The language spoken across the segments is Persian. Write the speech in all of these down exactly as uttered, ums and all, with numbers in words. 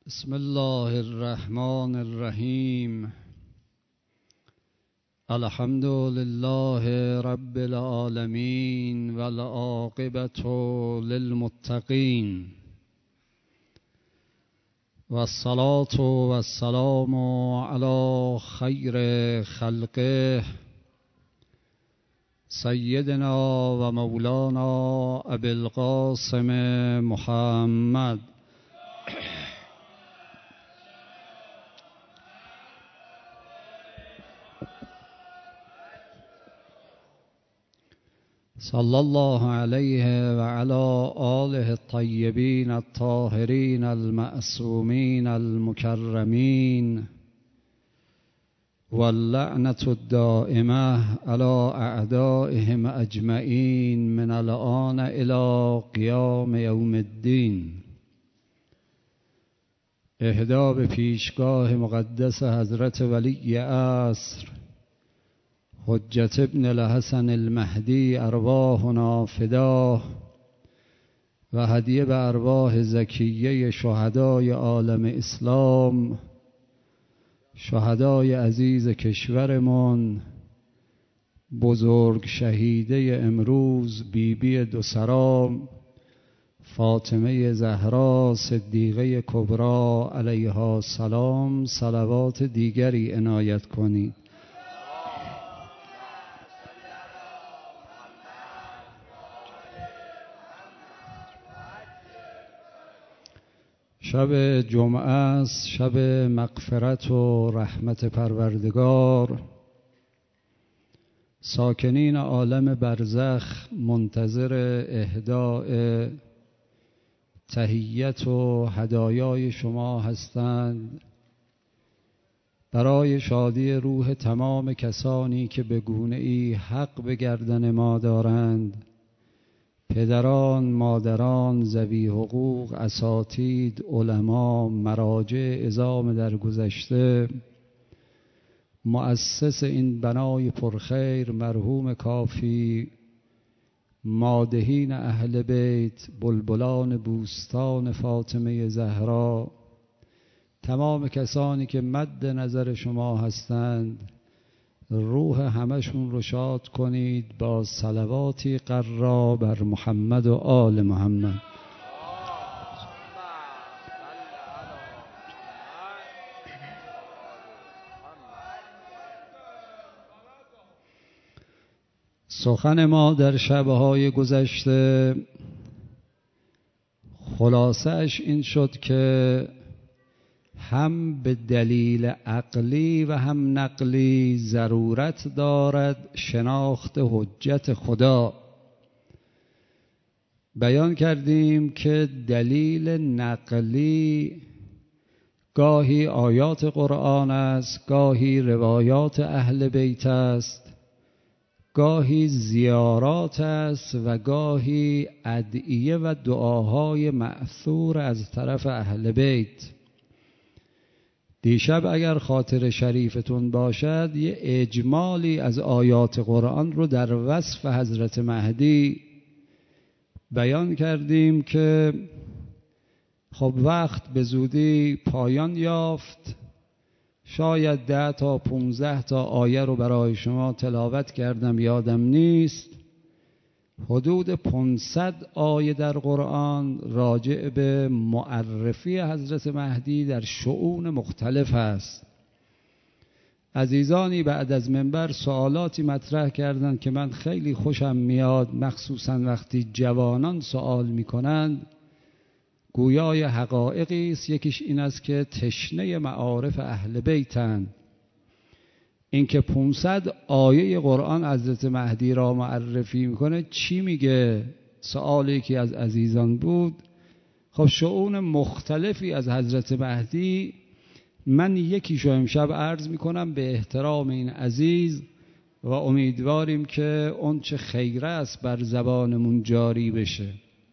بسم الله الرحمن الرحیم. الحمد لله رب العالمین والعاقبة للمتقین والصلاة والسلام علی خیر خلقه سیدنا و مولانا ابی القاسم محمد صلی الله علیه و علی آله الطیبین الطاهرین المعصومین المکرمین واللعنة الدائمة على اعدائهم اجمعین من الآن الى قیام یوم الدین. اهدا به پیشگاه مقدس حضرت ولی عصر حجت ابن الحسن المهدی ارواحنا فداه و هدیه به ارواح زکیه شهدای عالم اسلام، شهدای عزیز کشورمان، بزرگ شهیده امروز بیبی بی دو سرام فاطمه زهرا صدیقه کبری علیها السلام صلوات دیگری عنایت کنید. شب جمعه است، شب مغفرت و رحمت پروردگار. ساکنین عالم برزخ منتظر اهداء تحیت و هدایای شما هستند برای شادی روح تمام کسانی که به گونه‌ای حق به گردن ما دارند، پدران، مادران، ذوی حقوق، اساتید، علما، مراجع عظام در گذشته، مؤسس این بنای پرخیر مرحوم کافی، مادحین اهل بیت، بلبلان بوستان فاطمه زهرا، تمام کسانی که مد نظر شما هستند، روح همشون رو شاد کنید با صلواتی قرا بر محمد و آل محمد. سخن ما در شبهای گذشته خلاصه‌اش این شد که هم به دلیل عقلی و هم نقلی ضرورت دارد شناخت حجت خدا. بیان کردیم که دلیل نقلی گاهی آیات قرآن است، گاهی روایات اهل بیت است، گاهی زیارات است و گاهی ادعیه و دعاهای مأثور از طرف اهل بیت. دیشب اگر خاطر شریفتون باشد یه اجمالی از آیات قرآن رو در وصف حضرت مهدی بیان کردیم که خب وقت به زودی پایان یافت. شاید ده تا پونزده تا آیه رو برای شما تلاوت کردم، یادم نیست. حدود پانصد آیه در قرآن راجع به معرفی حضرت مهدی در شؤون مختلف است. عزیزانی بعد از منبر سوالاتی مطرح کردند که من خیلی خوشم میاد، مخصوصا وقتی جوانان سوال میکنند. گویای حقایقی است. یکیش این است که تشنه معارف اهل بیتند. این که پانصد آیه قرآن حضرت مهدی را معرفی میکنه چی میگه؟ سوالی که از عزیزان بود. خب شؤون مختلفی از حضرت مهدی، من یکیشو امشب عرض میکنم به احترام این عزیز و امیدواریم که اون چه خیر است بر زبانمون جاری بشه.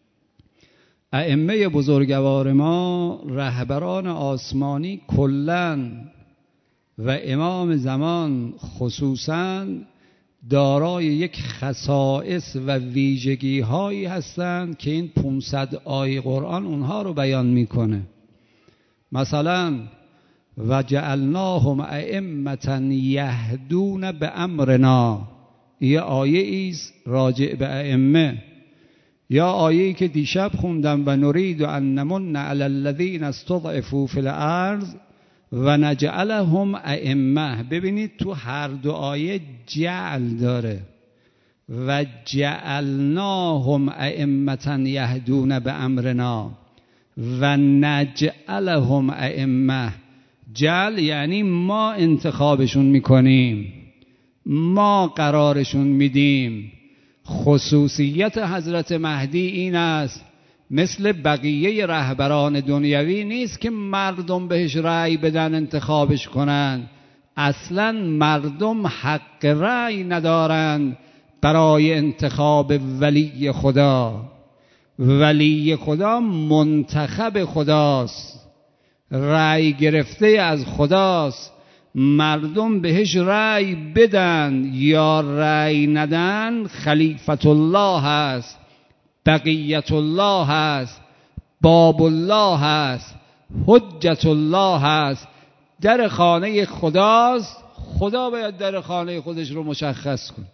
ائمه بزرگوار ما، رهبران آسمانی کلاً و امام زمان خصوصاً دارای یک خصائص و ویژگی هایی هستند که این پانصد آیه قرآن اونها رو بیان میکنه. مثلا و جعلناهم ائمة یهدون بامرنا، یه آیه ایست راجع به ائمه. یا آیه‌ای که دیشب خوندم و نرید ان نمن علی الذین استضعفوا فی الارض و نجعلهم ائمه. ببینید تو هر دو آیه جعل داره، و جعلناهم ائمة یهدون بامرنا و نجعلهم ائمه. جعل یعنی ما انتخابشون میکنیم، ما قرارشون میدیم. خصوصیت حضرت مهدی این است مثل بقیه رهبران دنیوی نیست که مردم بهش رأی بدن انتخابش کنن. اصلا مردم حق رأی ندارند برای انتخاب ولی خدا. ولی خدا منتخب خداست، رأی گرفته از خداست. مردم بهش رأی بدن یا رأی ندن، خلیفت الله هست، بقیت الله هست، باب الله هست، حجت الله هست، در خانه خداست. خدا باید در خانه خودش رو مشخص کنه.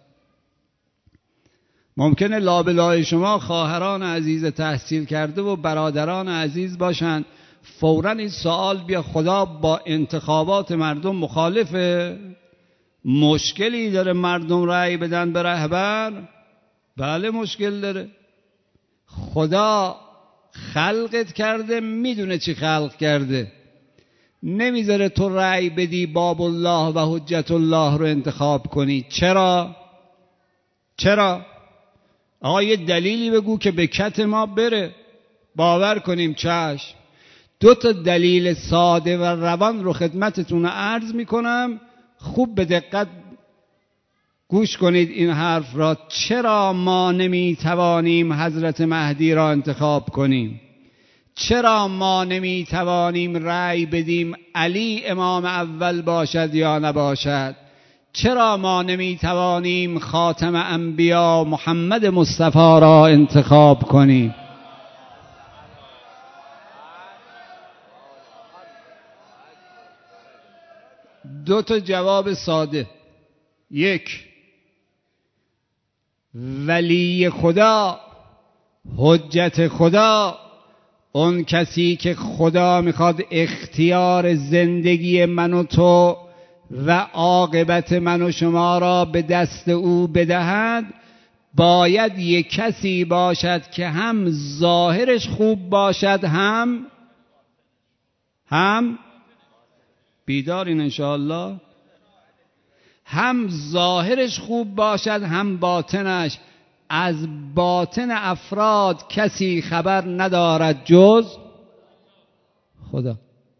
ممکنه لابلای شما خواهران عزیز تحصیل کرده و برادران عزیز باشند، فوراً این سوال بیا خدا با انتخابات مردم مخالفه؟ مشکلی داره مردم رأی بدن به رهبر؟ بله مشکل داره. خدا خلقت کرده، میدونه چی خلق کرده، نمیذاره تو رأی بدی باب الله و حجت الله رو انتخاب کنی. چرا؟ چرا؟ آقا یه دلیلی بگو که به کت ما بره باور کنیم. چشم. دو تا دلیل ساده و روان رو خدمتتون عرض میکنم، خوب به دقت گوش کنید این حرف را. چرا ما نمیتوانیم حضرت مهدی را انتخاب کنیم؟ چرا ما نمیتوانیم رأی بدیم علی امام اول باشد یا نباشد؟ چرا ما نمیتوانیم خاتم انبیا محمد مصطفی را انتخاب کنیم؟ دو تا جواب ساده. یک، ولی خدا، حجت خدا، اون کسی که خدا میخواد اختیار زندگی من و تو و عاقبت من و شما را به دست او بدهد، باید یک کسی باشد که هم ظاهرش خوب باشد هم هم بیدارین انشاءالله، هم ظاهرش خوب باشد هم باطنش. از باطن افراد کسی خبر ندارد جز خدا.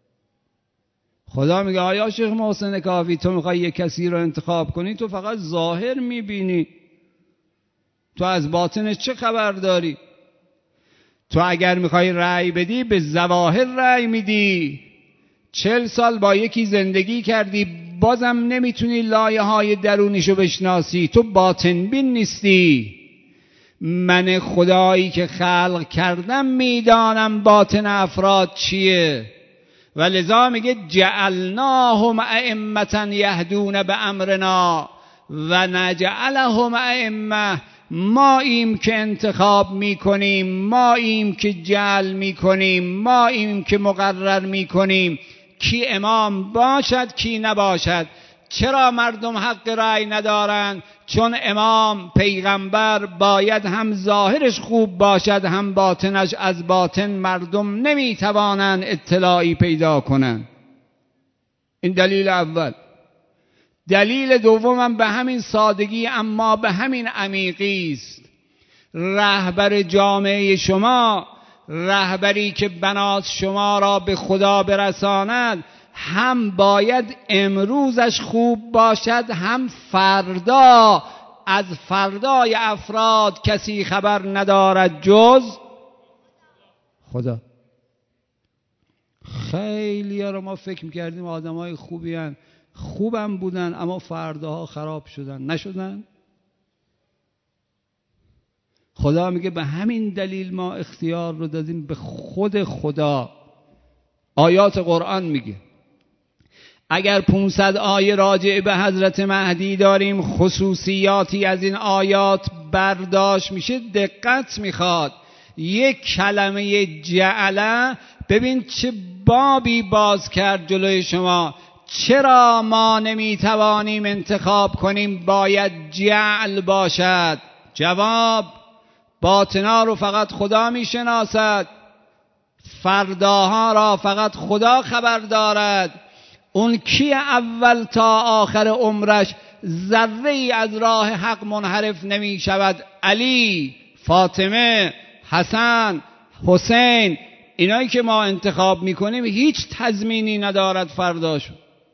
خدا میگه آیا شیخ محسن کافی تو میخوای یک کسی رو انتخاب کنی، تو فقط ظاهر میبینی، تو از باطنش چه خبر داری؟ تو اگر میخوای رأی بدی به ظواهر رأی میدی. چل سال با یکی زندگی کردی بازم نمیتونی لایه های درونیشو بشناسی، تو باطن بین نیستی. من خدایی که خلق کردم میدانم باطن افراد چیه، و لذا میگه جعلناهم ائمة یهدون بامرنا و نجعلهم ائمه. ما ایم که انتخاب میکنیم، ما ایم که جعل میکنیم، ما ایم که مقرر میکنیم کی امام باشد کی نباشد. چرا مردم حق رأی ندارند؟ چون امام پیغمبر باید هم ظاهرش خوب باشد هم باطنش. از باطن مردم نمیتوانند اطلاعی پیدا کنند. این دلیل اول. دلیل دومم به همین سادگی اما به همین عمیقی است. رهبر جامعه شما، رهبری که بنات شما را به خدا برساند، هم باید امروزش خوب باشد هم فردا. از فردای افراد کسی خبر ندارد جز خدا. خیلی ها رو ما فکر میکردیم آدم های خوبی هن. خوبم بودن اما فرداها خراب شدن. نشدن؟ خدا میگه به همین دلیل ما اختیار رو دادیم به خود خدا. آیات قرآن میگه. اگر پانصد آیه راجع به حضرت مهدی داریم، خصوصیاتی از این آیات برداشت میشه، دقت میخواد. یک کلمه جعله ببین چه بابی باز کرد جلوی شما. چرا ما نمیتوانیم انتخاب کنیم باید جعل باشد؟ جواب: باطنا رو فقط خدا میشناسد، فرداها را فقط خدا خبر دارد. اون کی اول تا آخر عمرش ذره ای از راه حق منحرف نمی شود؟ علی، فاطمه، حسن، حسین. اینایی که ما انتخاب میکنیم هیچ تضمینی ندارد فرداشون.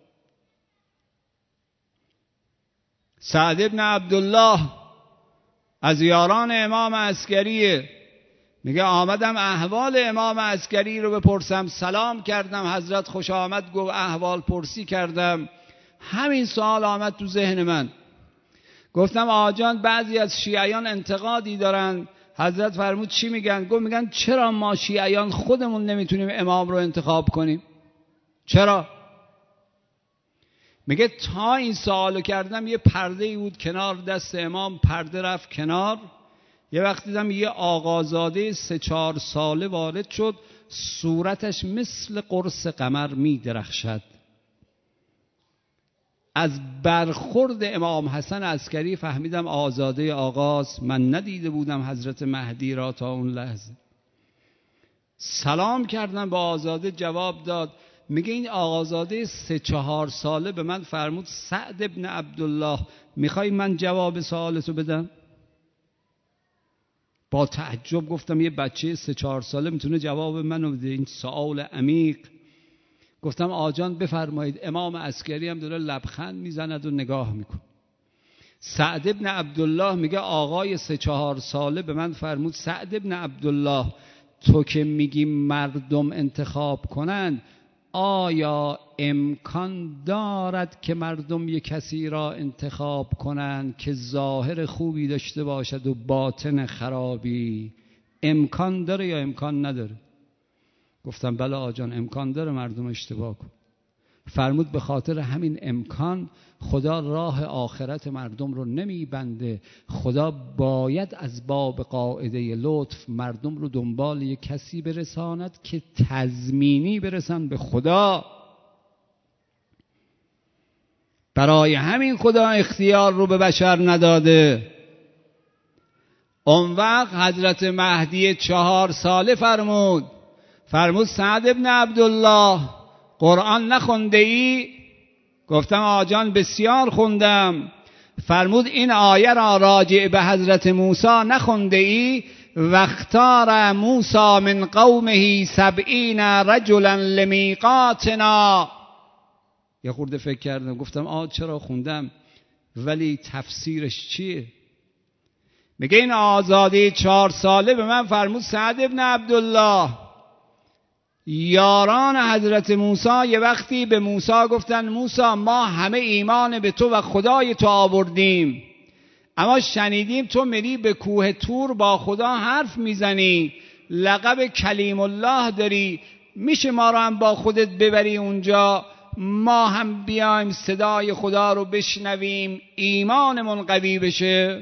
سعد ابن عبدالله از یاران امام عسکریه، میگه آمدم احوال امام عسکری رو بپرسم، سلام کردم، حضرت خوش آمد، گفت احوال پرسی کردم. همین سوال آمد تو ذهن من. گفتم آجان بعضی از شیعیان انتقادی دارن، حضرت فرمود چی میگن؟ گفت میگن چرا ما شیعیان خودمون نمیتونیم امام رو انتخاب کنیم؟ چرا؟ میگه تا این سوالو کردم یه پرده ای بود کنار دست امام، پرده رفت کنار. یه وقت دیدم یه آقازاده سه چهار ساله وارد شد، صورتش مثل قرص قمر می درخشد. از برخورد امام حسن عسکری فهمیدم آزاده آغاز. من ندیده بودم حضرت مهدی را تا اون لحظه. سلام کردم با آزاده، جواب داد. میگه این آقازاده سه چهار ساله به من فرمود سعد ابن عبدالله میخوای من جواب سوالتو بدم؟ با تعجب گفتم یه بچه سه چهار ساله میتونه جواب منو بده؟ این سوال عمیق. گفتم آجان بفرمایید. امام عسکری هم داره لبخند میزند و نگاه میکن. سعد ابن عبدالله میگه آقای سه چهار ساله به من فرمود سعد ابن عبدالله تو که میگی مردم انتخاب کنند، آیا امکان دارد که مردم یک کسی را انتخاب کنند که ظاهر خوبی داشته باشد و باطن خرابی؟ امکان داره یا امکان نداره؟ گفتم بله آجان امکان داره مردم اشتباه کن. فرمود به خاطر همین امکان خدا راه آخرت مردم رو نمی بنده. خدا باید از باب قاعده لطف مردم رو دنبال یک کسی برساند که تضمینی برسن به خدا. برای همین خدا اختیار رو به بشر نداده. اون وقت حضرت مهدی چهار ساله فرمود فرمود سعد ابن عبدالله قرآن نخونده ای؟ گفتم آجان بسیار خوندم. فرمود این آیه را راجع به حضرت موسی نخونده ای؟ واختار موسی من قومه سبعین رجلا لمیقاتنا. یه خورده فکر کردم، گفتم آه چرا خوندم، ولی تفسیرش چیه؟ میگه این آزادی چهار ساله به من فرمود سعد ابن عبدالله یاران حضرت موسی یه وقتی به موسی گفتن موسی ما همه ایمان به تو و خدای تو آوردیم، اما شنیدیم تو میری به کوه طور با خدا حرف میزنی، لقب کلیم الله داری، میشه ما رو هم با خودت ببری اونجا، ما هم بیایم صدای خدا رو بشنویم، ایمانمون قوی بشه؟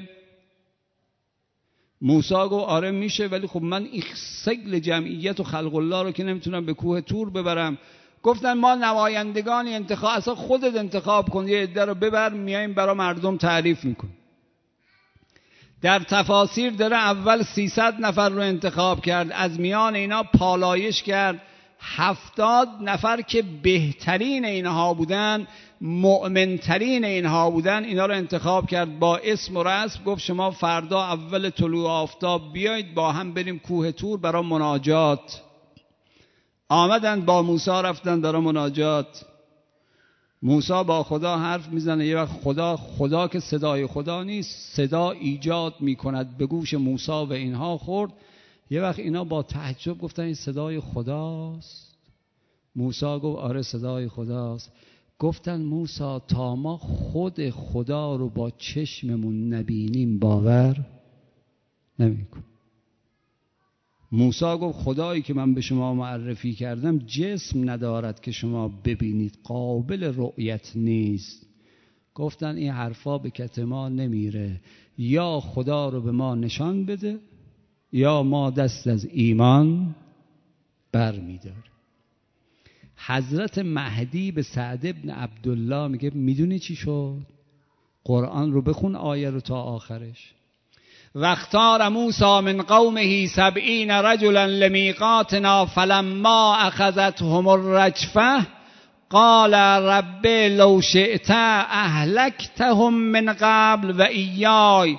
موسی گفت آره میشه، ولی خب من این سگل جمعیت و خلق الله رو که نمیتونم به کوه طور ببرم. گفتن ما نمایندگانی انتخاب، اصلا خودت انتخاب کن، یه عده رو ببر، میایم برای مردم تعریف میکن. در تفاسیر داره اول سیصد نفر رو انتخاب کرد، از میان اینا پالایش کرد، هفتاد نفر که بهترین اینها بودن، مؤمنترین اینها بودن، اینا رو انتخاب کرد با اسم و رسم. گفت شما فردا اول طلوع آفتاب بیایید با هم بریم کوه طور برای مناجات. آمدن با موسی رفتن برای مناجات. موسی با خدا حرف میزنه، یه وقت خدا خدا که صدای خدا نیست، صدا ایجاد میکند به گوش موسی و اینها خورد. یه وقت اینا با تعجب گفتن این صدای خداست؟ موسی گفت آره صدای خداست. گفتن موسی تا ما خود خدا رو با چشممون نبینیم باور نمی‌کنیم. موسی گفت خدایی که من به شما معرفی کردم جسم ندارد که شما ببینید، قابل رؤیت نیست. گفتن این حرفا به کت ما نمیره، یا خدا رو به ما نشان بده یا ما دست از ایمان بر می‌داریم. حضرت مهدی به سعد ابن عبدالله میگه میدونی چی شد؟ قرآن رو بخون آیه رو تا آخرش. واختار موسی من قومه سبعین رجلا لمیقاتنا فلما اخذتهم الرجفه قال رب لو شئت اهلکتهم من قبل و ایای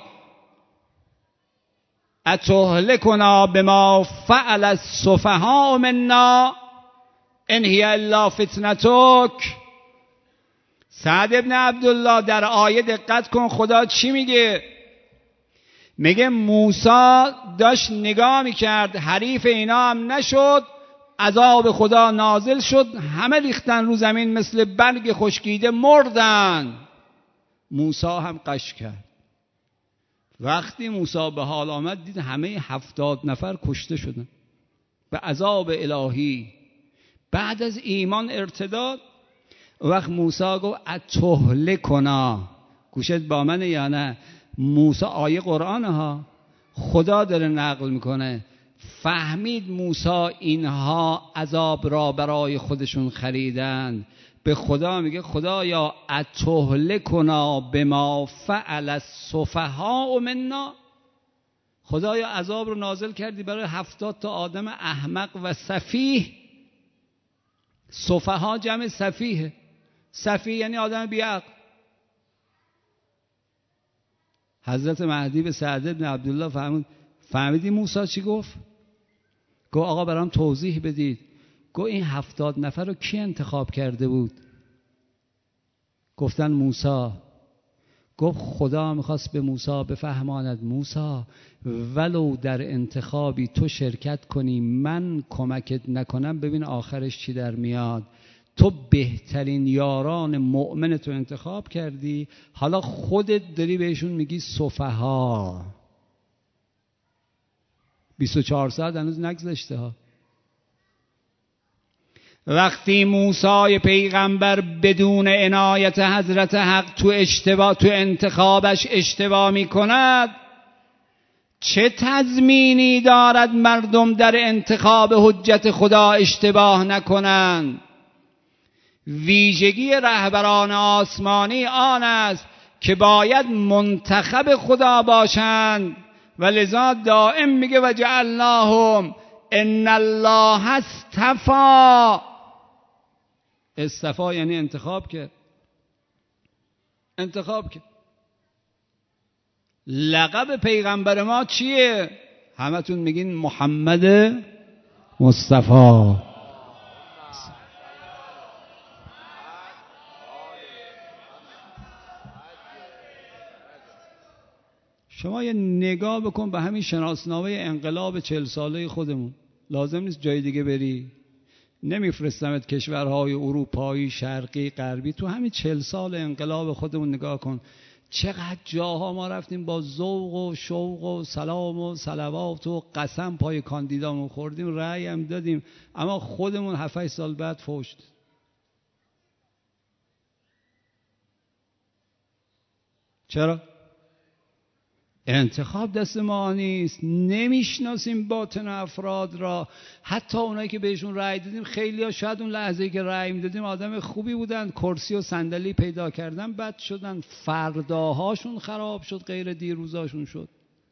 اتهلکنا بما فعل السفهاء منا ان هی الا فتنتک. سعد ابن عبدالله در آیه دقت کن خدا چی میگه؟ میگه موسی داشت نگاه میکرد، حریف اینا هم نشد، عذاب خدا نازل شد، همه ریختن رو زمین مثل برگ خشکیده مردن. موسی هم قش کرد. وقتی موسی به حال آمد دید همه هفتاد نفر کشته شدن به عذاب الهی. بعد از ایمان ارتداد، وقت موسی گفت اتهلکنا، گوشت با منه یا نه؟ موسی آیه قرآن ها، خدا داره نقل میکنه. فهمید موسی اینها عذاب را برای خودشون خریدن، به خدا میگه خدایا اتهلکنا بما فعل السفهاء منا، خدایا عذاب رو نازل کردی برای هفتاد تا آدم احمق و سفیه. سفها جمع سفیه، سفیه یعنی آدم بیعقل. حضرت مهدی به سعد بن عبدالله فهمید فهمیدی موسی چی گفت؟ گفت آقا برام توضیح بدید. گفت این هفتاد نفر رو کی انتخاب کرده بود؟ گفتن موسی. گفت خدا میخواست به موسی بفهماند موسی ولو در انتخابی تو شرکت کنی من کمکت نکنم، ببین آخرش چی در میاد. تو بهترین یاران مؤمن تو انتخاب کردی، حالا خودت داری بهشون میگی سفها. بیست و چهار ساعت هنوز نگذشته ها. وقتی موسی پیغمبر بدون عنایت حضرت حق تو اشتباه تو انتخابش اشتباه میکند، چه تضمینی دارد مردم در انتخاب حجت خدا اشتباه نکنند؟ ویژگی رهبران آسمانی آن است که باید منتخب خدا باشند و لذا دائم میگه و جعلناهم ان الله اصطفی. اصطفا یعنی انتخاب که انتخاب که لقب پیغمبر ما چیه؟ همتون میگین محمد مصطفی. شما یه نگاه بکن به همین شناسنامه انقلاب چهل ساله خودمون. لازم نیست جای دیگه بری، نمیفرستمت کشورهای اروپایی شرقی غربی، تو همین چهل سال انقلاب خودمون نگاه کن. چقدر جاها ما رفتیم با ذوق و شوق و سلام و صلوات و قسم پای کاندیدامون خوردیم، رأی هم دادیم، اما خودمون هفت هشت سال بعد فوشت. چرا؟ انتخاب دست ما نیست، نمیشناسیم باطن افراد را. حتی اونایی که بهشون رأی دادیم خیلی ها شاید اون لحظه‌ای که رأی میدادیم آدم خوبی بودن، کرسی و صندلی پیدا کردن بد شدن، فرداهاشون خراب شد، غیر دیروزاشون شد.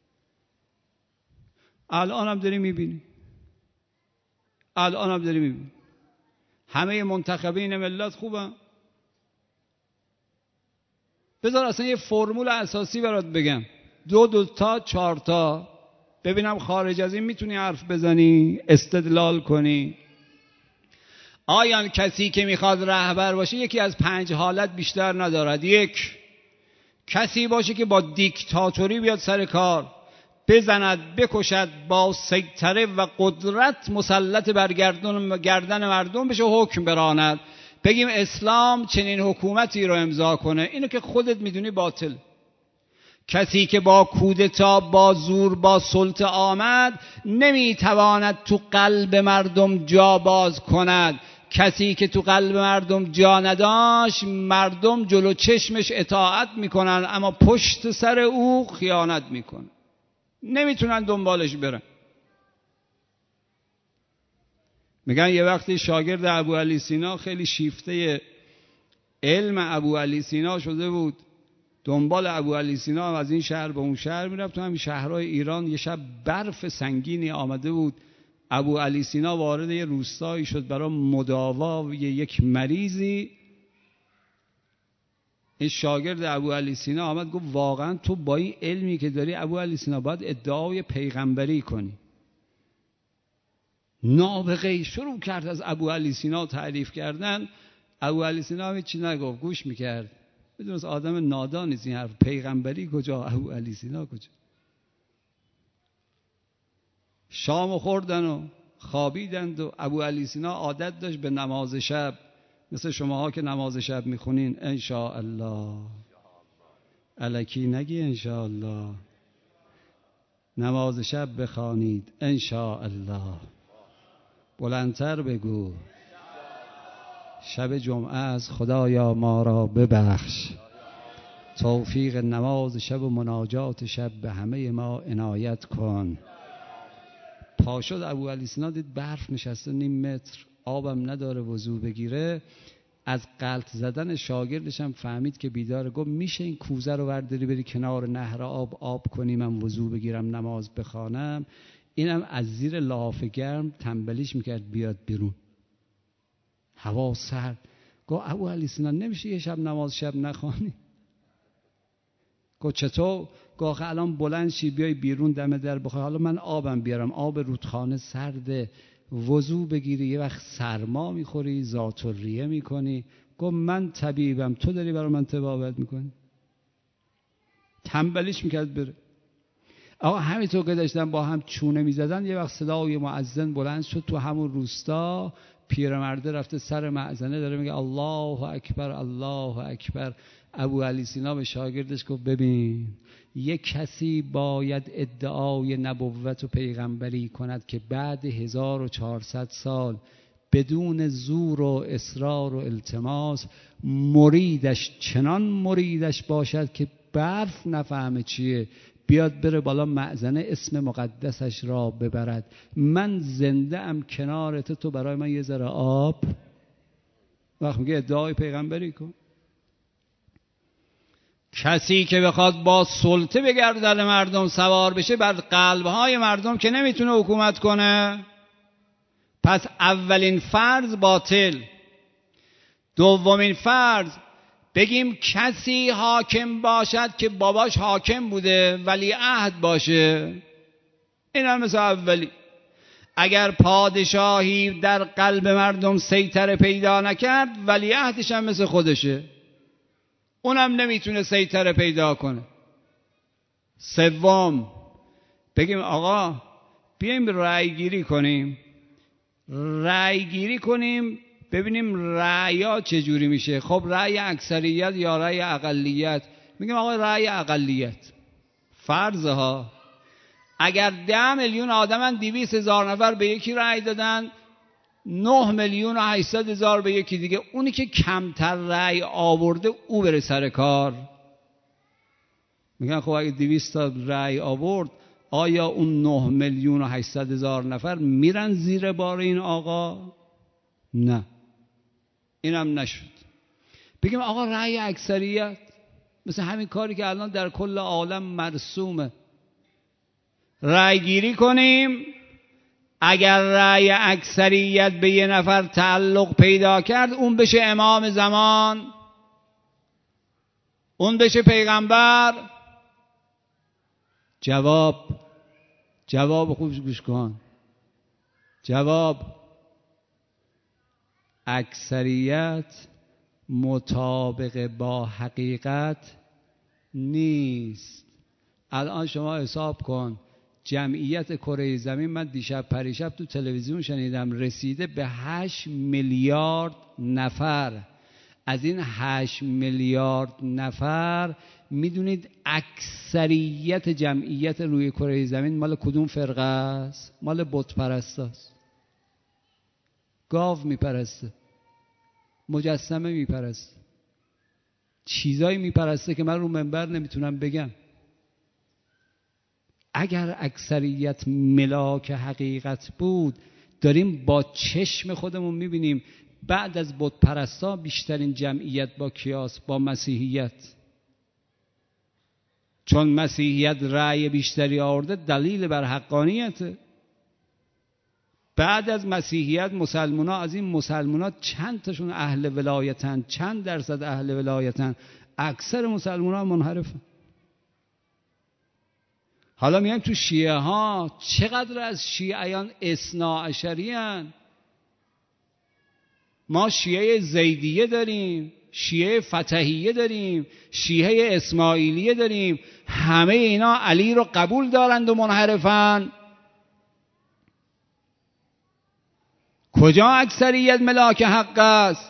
الان هم داری میبینی الان هم داری میبینی همه منتخبین ملت خوبن. بذار اصلا یه فرمول اساسی برات بگم، دو دو تا چهار تا، ببینم خارج از این میتونی حرف بزنی استدلال کنی. آیا کسی که میخواد رهبر باشه یکی از پنج حالت بیشتر ندارد؟ یک، کسی باشه که با دیکتاتوری بیاد سر کار، بزند بکشد، با سیطره و قدرت مسلط بر گردن گردن مردم بشه، حکم براند، بگیم اسلام چنین حکومتی رو امضا کنه. اینو که خودت میدونی باطل. کسی که با کودتا، با زور، با سلطه آمد نمیتواند تو قلب مردم جا باز کند. کسی که تو قلب مردم جا نداشت، مردم جلو چشمش اطاعت میکنن اما پشت سر او خیانت میکنن، نمیتونن دنبالش برن. میگن یه وقتی شاگرد ابو علی سینا خیلی شیفته علم ابو علی سینا شده بود، دنبال ابو علی سینا از این شهر به اون شهر میرفت. تو همین شهرهای ایران یه شب برف سنگینی آمده بود. ابو علی سینا وارد یه روستایی شد برای مداوا یک مریضی. این شاگرد ابو علی سینا آمد گفت واقعا تو با این علمی که داری ابو علی سینا باید ادعای پیغمبری کنی. نابغه شروع کرد از ابو علی سینا تعریف کردن. ابو علی سینا هم چی نگفت، گوش میکرد. بدونست آدم نادان نیست این حرف. پیغمبری کجا، ابو علی سینا کجا. شام خوردن و خوابیدند و ابو علی سینا عادت داشت به نماز شب، مثل شماها که نماز شب میخونین ان شاء الله، الکی نگی ان شاء الله، نماز شب بخوانید ان شاء الله، بلندتر بگو شب جمعه از خدایا ما را ببخش، توفیق نماز شب و مناجات شب به همه ما عنایت کن. پا شد ابو علی سینا دید برف نشسته نیم متر، آبم نداره وضو بگیره. از غلط زدن شاگردش هم فهمید که بیداره. گفت میشه این کوزه رو برداری بری کنار نهر آب آب کنی من وضو بگیرم نماز بخوانم؟ اینم از زیر لحاف گرم تنبلیش میکرد بیاد بیرون. هوا سرد. گفت ابو علی سینا نمیشه یه شب نماز شب نخوانی؟ گفت چطور؟ گفت الان بلند شی بیای بیرون دم در بخوای، حالا من آبم بیارم، آب رودخانه سرده، وضو بگیری، یه وقت سرما میخوری ذات الریه میکنی. گفت من طبیبم، تو داری برای من طبابت میکنی؟ تنبلیش میکرد بره. آقا همینطور که داشتن با هم چونه میزدن یه وقت صدای مؤذن بلند شد تو همون روستا. پیرمرده رفته سر مأذنه داره میگه الله اکبر الله اکبر. ابو علی سینا به شاگردش گفت ببین یک کسی باید ادعای نبوت و پیغمبری کند که بعد هزار و چهارصد سال بدون زور و اصرار و التماس مریدش چنان مریدش باشد که برف نفهمه چیه، بیاد بره بالا مأذنه اسم مقدسش را ببرد. من زنده ام کنارت، تو برای من یه ذره آب. وقت میگه ادعای پیغمبری کن. کسی که بخواد با سلطه به گردن مردم سوار بشه بر قلبهای مردم که نمیتونه حکومت کنه. پس اولین فرض باطل. دومین فرض بگیم کسی حاکم باشد که باباش حاکم بوده، ولی عهد باشه. این هم مثل اولی. اگر پادشاهی در قلب مردم سیطره پیدا نکرد، ولی عهدش هم مثل خودشه، اونم نمیتونه سیطره پیدا کنه. سوم بگیم آقا بیایم رأی گیری کنیم، رأی گیری کنیم ببینیم رأی‌ها چجوری میشه. خب رأی اکثریت یا رأی اقلیت؟ میگیم آقا رأی اقلیت. فرض ها اگر ده میلیون آدمن، دویست هزار نفر به یکی رأی دادن، نه میلیون و هشتصد هزار به یکی دیگه، اونی که کمتر رأی آورده او بره سر کار. میگن خب اگه دویست تا رأی آورد، آیا اون نه میلیون و هشتصد هزار نفر میرن زیر بار این آقا؟ نه، اینم نشد. بگیم آقا رأی اکثریت، مثل همین کاری که الان در کل عالم مرسومه. رأی گیری کنیم، اگر رأی اکثریت به یه نفر تعلق پیدا کرد، اون بشه امام زمان، اون بشه پیغمبر. جواب جواب خوب گوش کن. جواب اکثریت مطابق با حقیقت نیست. الان شما حساب کن جمعیت کره زمین، من دیشب پریشب تو تلویزیون شنیدم رسیده به هشت میلیارد نفر. از این هشت میلیارد نفر میدونید اکثریت جمعیت روی کره زمین مال کدوم فرقه است؟ مال بت پرستاست. گاو میپرسته، مجسمه میپرسته، چیزایی میپرسته که من رو منبر نمیتونم بگم. اگر اکثریت ملاک حقیقت بود، داریم با چشم خودمون میبینیم بعد از بت پرستا بیشترین جمعیت با کیاست؟ با مسیحیت. چون مسیحیت رأی بیشتری آورده، دلیل بر حقانیته. بعد از مسیحیت مسلمونا، از این مسلمونا چند تاشون اهل ولایتن؟ چند درصد اهل ولایتن؟ اکثر مسلمونا منحرفن. حالا میایم تو شیعه ها، چقدر از شیعیان اثنا عشری هن؟ ما شیعه زیدیه داریم، شیعه فتحیه داریم، شیعه اسماعیلیه داریم، همه اینا علی رو قبول دارند و منحرفن. کجا اکثریت ملاک حق است؟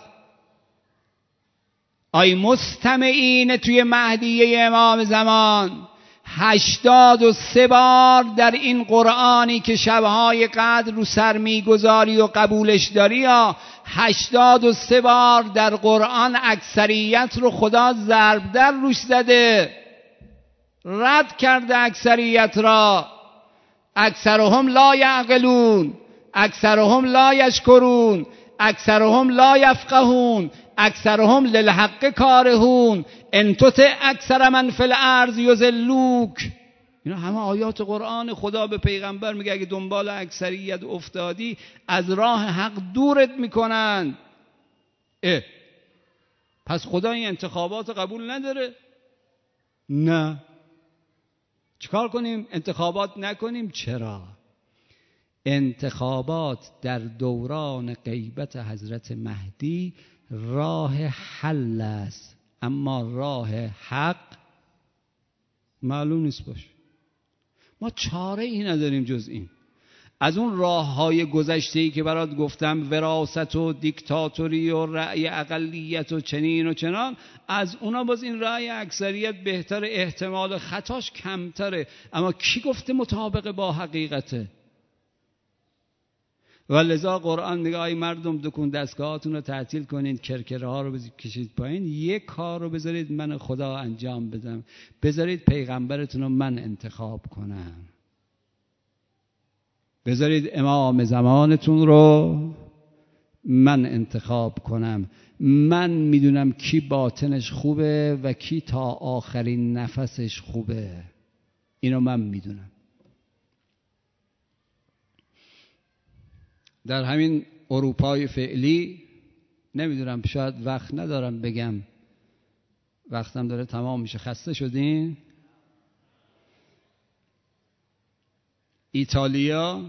آی مستمعین توی مهدیه امام زمان، هشتاد و سه بار در این قرآنی که شبهای قدر رو سر میگذاری و قبولش داری، یا هشتاد و سه بار در قرآن اکثریت رو خدا ضرب در روش زده، رد کرده اکثریت را. اکثرهم لا یعقلون، اکثرهم لا یشکرون، اکثرهم لا یفقهون، اکثرهم للحق کارهون، ان تطع اکثر من فی الارض یضلوک. اینا همه آیات قرآن. خدا به پیغمبر میگه اگه دنبال اکثریت افتادی، از راه حق دورت میکنن. اه پس خدا این انتخابات قبول نداره؟ نه. چیکار کنیم؟ انتخابات نکنیم؟ چرا؟ انتخابات در دوران غیبت حضرت مهدی راه حل است، اما راه حق معلوم نیست باشه. ما چاره ای نداریم جز این. از اون راه های گذشته‌ای که برات گفتم، وراثت و دیکتاتوری و رأی اقلیت و چنین و چنان، از اونا باز این رأی اکثریت بهتر، احتمال خطاش کمتره. اما کی گفته مطابق با حقیقته؟ و لذا قرآن میگه ای مردم دکون دستگاهاتون رو تعطیل کنید، کرکره ها رو کشید پایین، یک کار رو بذارید من خدا انجام بدم، بذارید پیغمبرتون رو من انتخاب کنم، بذارید امام زمانتون رو من انتخاب کنم. من میدونم کی باطنش خوبه و کی تا آخرین نفسش خوبه. اینو من میدونم. در همین اروپای فعلی، نمیدونم، شاید وقت ندارم بگم، وقتم داره تمام میشه، خسته شدین؟ ایتالیا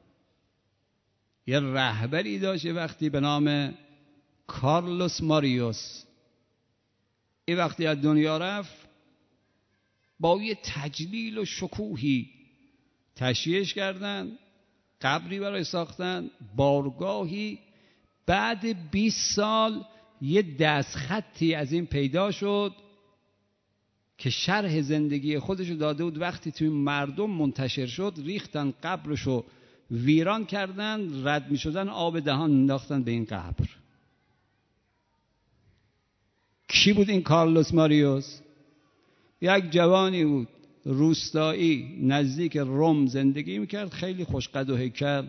یه رهبری داشت یه وقتی به نام کارلوس ماریوس. این وقتی از دنیا رفت، با یه تجلیل و شکوهی تشییعش کردن، قبری برای ساختن، بارگاهی. بعد بیست سال یه دستخطی از این پیدا شد که شرح زندگی خودشو داده بود. وقتی توی مردم منتشر شد، ریختن قبرشو، ویران کردن، رد می شدن آب دهان انداختن به این قبر. کی بود این کارلوس ماریوس؟ یک جوانی بود روستایی نزدیک روم زندگی میکرد، خیلی خوشقد و هیکل.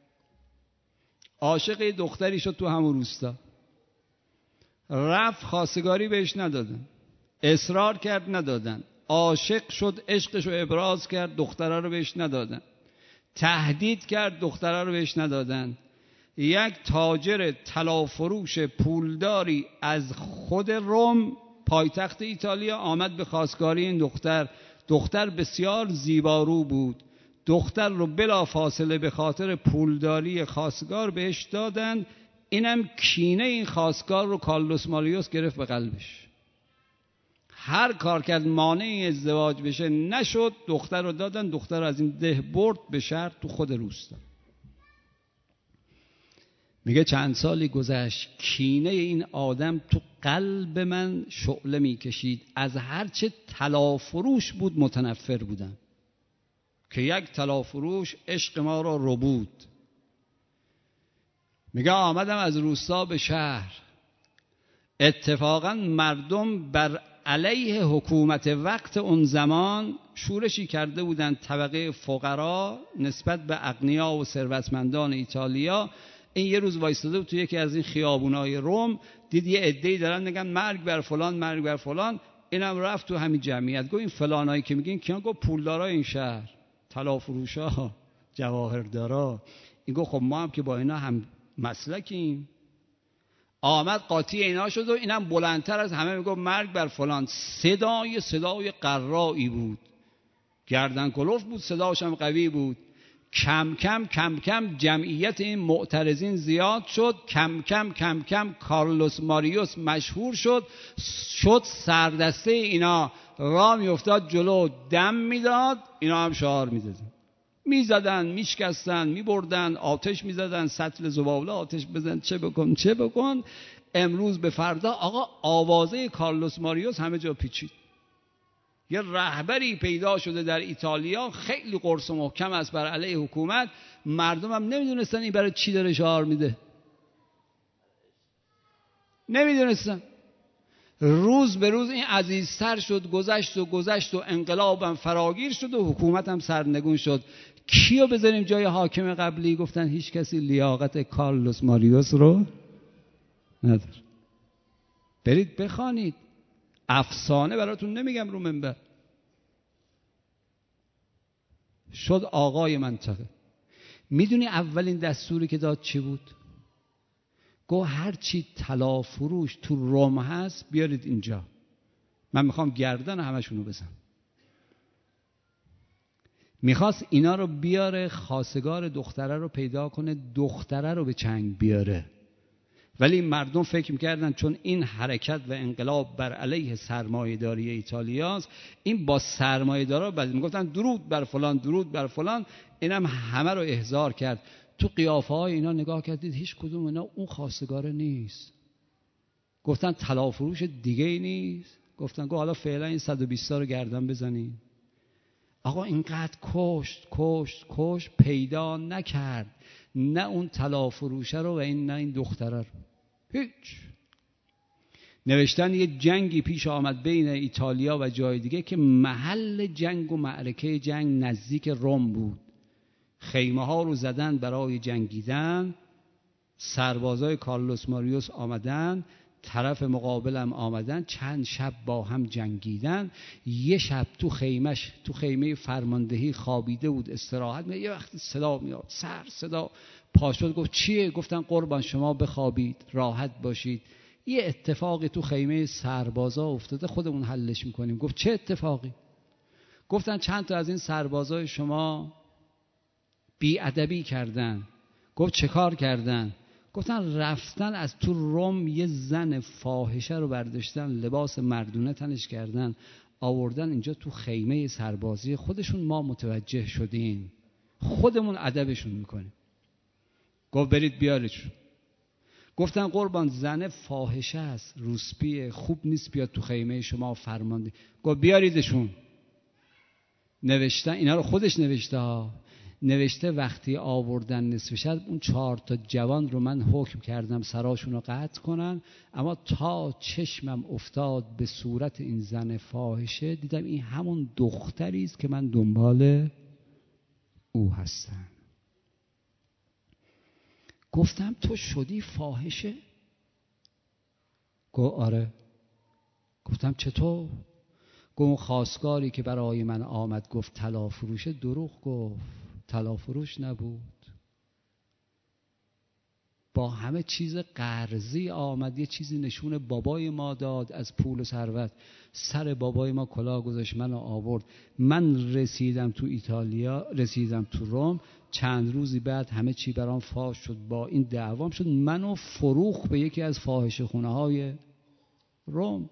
عاشق دختری شد تو همون روستا، رفت، خواستگاری بهش ندادن، اصرار کرد ندادن، عاشق شد، عشقش رو ابراز کرد، دختره رو بهش ندادن، تهدید کرد، دختره رو بهش ندادن. یک تاجر طلافروش پولداری از خود روم، پایتخت ایتالیا، آمد به خواستگاری این دختر. دختر بسیار زیبارو بود. دختر رو بلا فاصله به خاطر پولداری خواستگار بهش دادن. اینم کینه این خواستگار رو کارلوس ماریوس گرفت به قلبش. هر کار کرد مانع ازدواج بشه، نشد. دختر رو دادن، دختر رو از این ده برد به شهر تو خود روستا. میگه چند سالی گذشت، کینه این آدم تو قلب من شعله میکشید، از هرچه طلافروش بود متنفر بودم، که یک طلافروش عشق ما را ربود. میگه آمدم از روستا به شهر، اتفاقا مردم بر علیه حکومت وقت اون زمان شورشی کرده بودند، طبقه فقرا نسبت به اغنیا و ثروتمندان ایتالیا. این یه روز وایستاده بود تو یکی از این خیابونای روم، دید یه عده‌ای دارن میگن مرگ بر فلان مرگ بر فلان، اینم رفت تو همین جمعیت گفت این فلانایی که میگین کیان؟ گفت پولدارای این شهر، طلافروشا، جواهردارا. این گفت خب ما هم که با اینا هم مسلکیم. آمد قاطی اینا شد و اینم بلندتر از همه میگفت مرگ بر فلان. صدای صدای قرایی بود، گردن کلوف بود، صداش هم قوی بود. کم کم کم کم جمعیت این معترضین زیاد شد، کم کم کم کم کارلوس ماریوس مشهور شد، شد سردسته اینا راه میافتاد جلو، دم میداد، اینا هم شعار میدادن، میزدن، میشکستن، میبردن، آتش میزدن، سطل زباله آتش بزن، چه بکن چه بکن. امروز به فردا آقا آوازه کارلوس ماریوس همه جا پیچید. یه رهبری پیدا شده در ایتالیا خیلی قرص و محکم است بر علیه حکومت، مردم هم نمیدونستن این برای چی داره شعار میده، نمیدونستن. روز به روز این عزیزتر شد، گذشت و گذشت و انقلابم فراگیر شد و حکومتم سرنگون شد. کیو بذاریم جای حاکم قبلی؟ گفتن هیچ کسی لیاقت کارلوس ماریوس رو نداره. برید بخوانید، افسانه براتون نمیگم رو منبر. شد آقای منطقه. میدونی اولین دستوری که داد چی بود؟ گفت هر چی طلا فروش تو روم هست بیارید اینجا، من میخوام گردن همشونو بزنم. میخواست اینا رو بیاره، خواستگار دختره رو پیدا کنه، دختره رو به چنگ بیاره. ولی مردم فکر میکردن چون این حرکت و انقلاب بر علیه سرمایه‌داری ایتالیاست، این با سرمایه‌دارا بعد میگفتن درود بر فلان درود بر فلان، اینم همه رو احضار کرد. تو قیافه های اینا نگاه کردید هیچ کدوم اینا اون خواستگاره نیست. گفتن طلا فروش دیگه ای نیست. گفتن گو حالا فعلا این صد و بیست تا رو گردن بزنید. آقا اینقدر کشت کشت کشت پیدا نکرد، نه اون طلا فروشه رو و این نه این دختره رو. هیچ. نوشتن یه جنگی پیش آمد بین ایتالیا و جای دیگه که محل جنگ و معرکه جنگ نزدیک روم بود. خیمه ها رو زدن برای جنگیدن، سربازای کارلوس ماریوس آمدن، طرف مقابل هم آمدن، چند شب با هم جنگیدن. یه شب تو خیمش تو خیمه فرماندهی خوابیده بود استراحت می، یه وقت صدا میاد، سر صدا پاشد، گفت چیه؟ گفتن قربان شما بخوابید راحت باشید، یه اتفاقی تو خیمه سربازا افتاده خودمون حلش میکنیم. گفت چه اتفاقی؟ گفتن چند تا از این سربازای شما بی‌ادبی کردن. گفت چه کار کردن؟ گفتن رفتن از تو روم یه زن فاحشه رو برداشتن، لباس مردونه تنش کردن، آوردن اینجا تو خیمه سربازی خودشون، ما متوجه شدیم، خودمون ادبشون میکنیم. گفت برید بیاریدشون. گفتن قربان زن فاحشه است، روسپیه، خوب نیست بیاد تو خیمه شما فرمانده. گفت بیاریدشون. نوشتن اینا رو خودش نوشته ها. نوشته وقتی آوردن نصف شب اون چهار تا جوان رو من حکم کردم سراشون رو قطع کنن، اما تا چشمم افتاد به صورت این زن فاحشه دیدم این همون دختری است که من دنبال او هستم. گفتم تو شدی فاحشه؟ گفت آره. گفتم چطور؟ گفت خواستگاری که برای من آمد گفت طلا فروشه، دروغ گفت، طلا فروش نبود، با همه چیز قرضی آمد، یه چیزی نشون بابای ما داد از پول و ثروت، سر بابای ما کلاه گذاشت منو آورد. من رسیدم تو ایتالیا، رسیدم تو روم، چند روزی بعد همه چی برام فاش شد، با این دعوام شد، منو فروخت به یکی از فاحشه خونه های روم.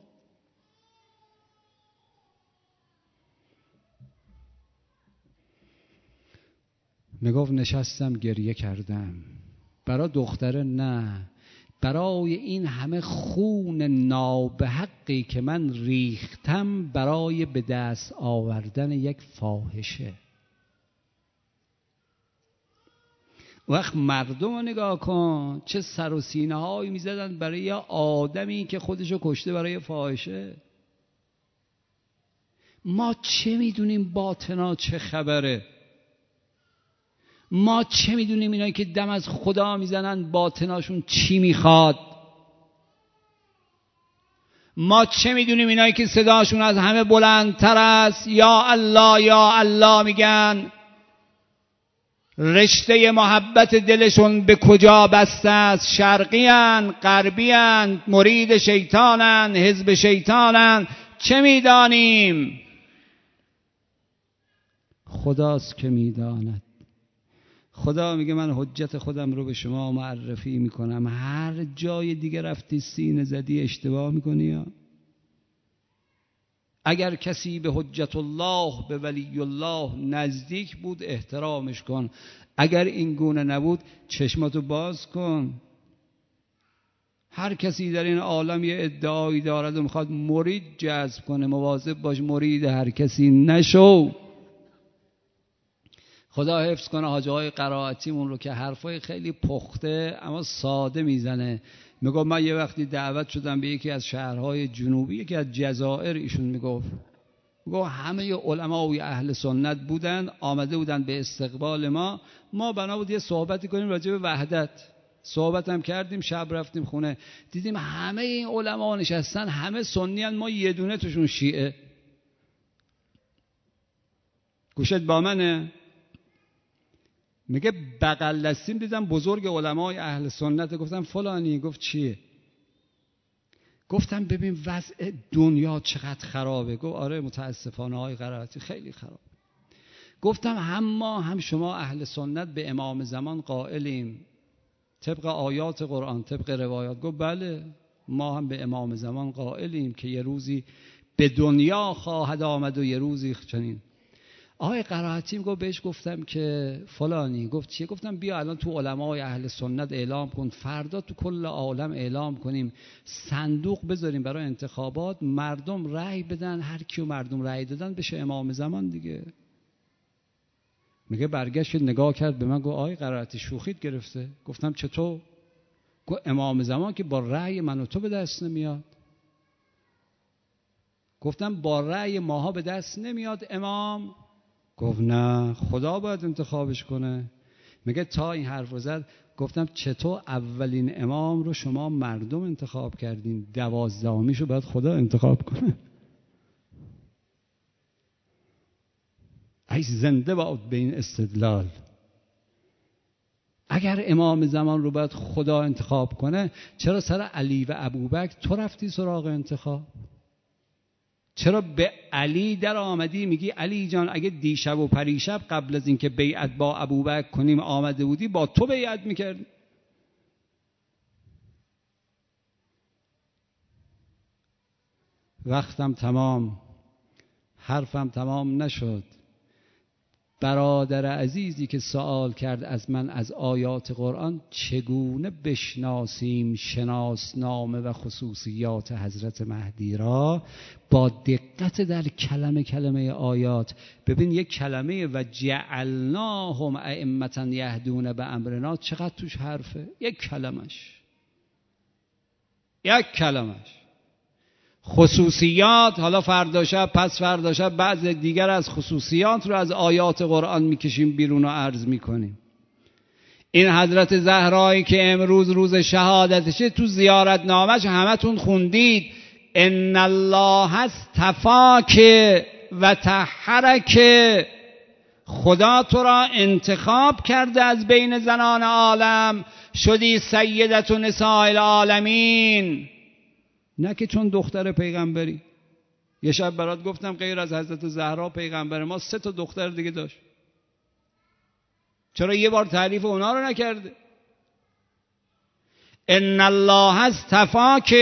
میگفت نشستم گریه کردم. برای دختره نه، برای این همه خون نابحقی که من ریختم برای به دست آوردن یک فاحشه. وقت مردم رو نگاه کن چه سر و سینه هایی می زدن برای یه آدمی که خودشو کشته برای فاحشه. ما چه میدونیم باطنا چه خبره؟ ما چه میدونیم اینایی که دم از خدا میزنن باطناشون چی میخواد؟ ما چه میدونیم اینایی که صداشون از همه بلندتر است یا الله یا الله میگن رشته محبت دلشون به کجا بسته است؟ شرقیان، غربیان، مرید شیطانن، حزب شیطانن، چه میدانیم؟ خداست که میداند. خدا میگه من حجت خودم رو به شما معرفی میکنم، هر جای دیگه رفتی سینه زدی اشتباه میکنی. یا اگر کسی به حجت الله به ولی الله نزدیک بود احترامش کن، اگر این گونه نبود چشماتو باز کن. هر کسی در این عالم یه ادعایی دارد و میخواد مرید جذب کنه، مواظب باش مرید هر کسی نشو. خدا حفظ کنه حاجی های قرائتیمون رو که حرفای خیلی پخته اما ساده میزنه. میگم من یه وقتی دعوت شدم به یکی از شهرهای جنوبی، یکی از جزایر، ایشون میگفت میگفت همه علمای اهل سنت بودن، آمده بودن به استقبال ما، ما بنا بود یه صحبتی کنیم راجع به وحدت. صحبت هم کردیم، شب رفتیم خونه، دیدیم همه این علما نشستن، همه سنی هن، ما یه دونه توشون شیعه. گوشت با منه؟ میگه بغل دستیم دیدم بزرگ علمای اهل سنت. گفتم فلانی. گفت چیه؟ گفتم ببین وضع دنیا چقدر خرابه. گفت آره متاسفانه های قرائتی خیلی خراب. گفتم هم ما هم شما اهل سنت به امام زمان قائلیم طبق آیات قرآن، طبق روایات؟ گفت بله ما هم به امام زمان قائلیم که یه روزی به دنیا خواهد آمد و یه روزی چنین. آقای قرائتی گفت بهش گفتم که فلانی. گفت چیه؟ گفتم بیا الان تو علمای اهل سنت اعلام کن، فردا تو کل عالم اعلام کنیم، صندوق بذاریم برای انتخابات، مردم رأی بدن، هر کیو مردم رأی دادن بشه امام زمان دیگه. میگه برگشت نگاه کرد به من گفت آقای قرائتی شوخیت گرفته؟ گفتم چطور؟ گفت امام زمان که با رأی من و تو به دست نمیاد. گفتم با رأی ماها به دست نمیاد امام؟ گفت نه خدا باید انتخابش کنه. میگه تا این حرف رو زد گفتم چطور اولین امام رو شما مردم انتخاب کردین، دوازدهمیش رو باید خدا انتخاب کنه؟ ای زنده باد به این استدلال. اگر امام زمان رو باید خدا انتخاب کنه، چرا سر علی و ابوبکر تو رفتی سراغ انتخاب؟ چرا به علی در آمدی میگی علی جان اگه دیشب و پریشب قبل از اینکه بیعت با ابوبکر کنیم آمده بودی با تو بیعت میکردی؟ وقتم تمام، حرفم تمام نشد. برادر عزیزی که سوال کرد از من از آیات قرآن چگونه بشناسیم شناسنامه و خصوصیات حضرت مهدی را، با دقت در کلمه کلمه آیات ببین. یک کلمه و جعلناهم ائمة یهدون بامرنا چقدر توش حرفه؟ یک کلمش یک کلمش خصوصیات. حالا فردا شب پس فردا شب بعض دیگر از خصوصیات رو از آیات قرآن میکشیم بیرون و عرض میکنیم. این حضرت زهرایی که امروز روز شهادتشه تو زیارت نامش همتون خوندید ان الله اصطفاک و طهرک، خدا تو را انتخاب کرده از بین زنان عالم، شدی سیدت و نساء العالمین. نه که چون دختر پیغمبری. یه شب برات گفتم غیر از حضرت زهرا پیغمبر ما سه تا دختر دیگه داشت، چرا یه بار تعریف اونا رو نکرده؟ ان الله اصطفاک.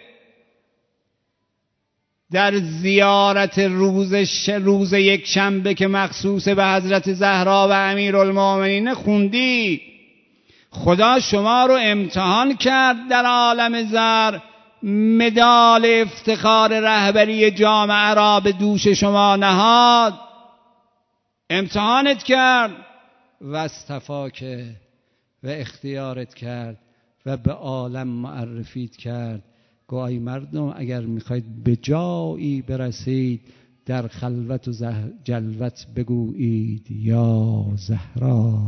در زیارت روز ش... روز یک شنبه که مخصوص به حضرت زهرا و امیرالمومنین خوندی خدا شما رو امتحان کرد در عالم زر، مدال افتخار رهبری جامعه را به دوش شما نهاد، امتحانت کرد و اصطفاک و اختیارت کرد و به عالم معرفیت کرد. گوی مردم اگر میخواید به جایی برسید، در خلوت و جلوت بگویید یا زهرا،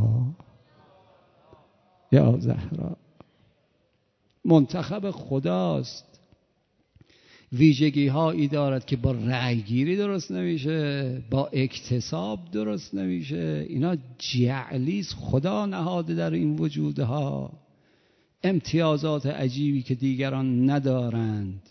یا زهرا. منتخب خداست، ویژگی هایی دارد که با رأی گیری درست نمیشه، با اکتساب درست نمیشه. اینا جعلیست، خدا نهاده در این وجودها، امتیازات عجیبی که دیگران ندارند.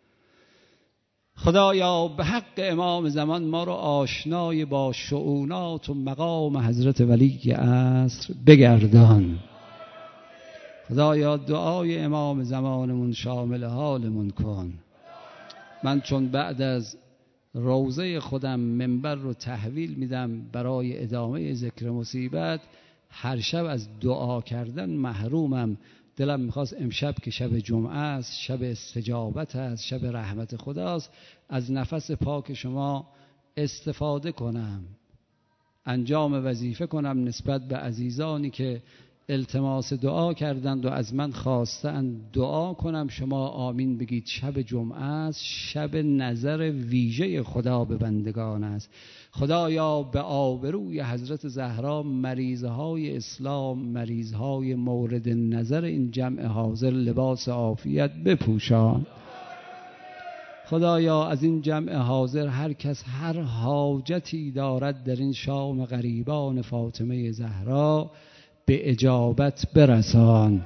خدایا به حق امام زمان ما رو آشنای با شؤونات و مقام حضرت ولی عصر بگردان. خدایا دعای امام زمانمون شامل حالمون کن. من چون بعد از روضه خودم منبر رو تحویل میدم برای ادامه ذکر مصیبت، هر شب از دعا کردن محرومم. دلم میخواست امشب که شب جمعه است، شب استجابت است، شب رحمت خداست، از نفس پاک شما استفاده کنم، انجام وظیفه کنم نسبت به عزیزانی که التماس دعا کردند و از من خواستند دعا کنم. شما آمین بگید. شب جمعه است، شب نظر ویژه خدا به بندگان است. خدایا به آبروی حضرت زهرا مریضهای اسلام، مریضهای مورد نظر این جمع حاضر لباس عافیت بپوشان. خدایا از این جمع حاضر هر کس هر حاجتی دارد در این شام غریبان فاطمه زهرا به اجابت برسان.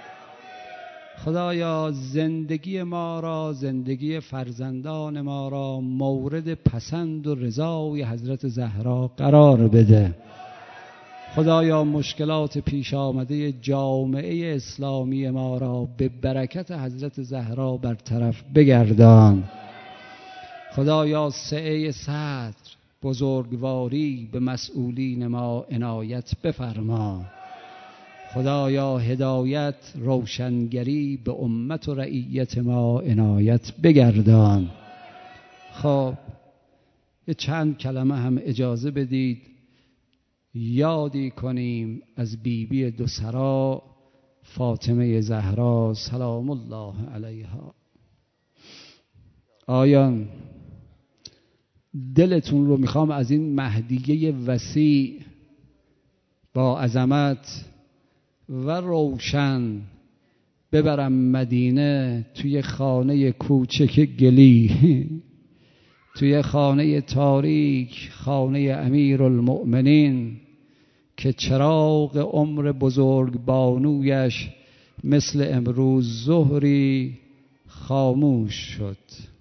خدایا زندگی ما را، زندگی فرزندان ما را مورد پسند و رضای حضرت زهرا قرار بده. خدایا مشکلات پیش آمده جامعه اسلامی ما را به برکت حضرت زهرا برطرف بگردان. خدایا سعه صدر، بزرگواری به مسئولین ما عنایت بفرما. خدایا هدایت، روشنگری به امت و رعیت ما عنایت بگردان. خب یه چند کلمه هم اجازه بدید یادی کنیم از بیبی دو سرا فاطمه زهرا سلام الله علیها. آیان دلتون رو میخوام از این مهدیه وسیع با عظمت و روشن ببرم مدینه، توی خانه کوچک گلی، توی خانه تاریک، خانه امیرالمؤمنین که چراغ عمر بزرگ بانویش مثل امروز ظهری خاموش شد.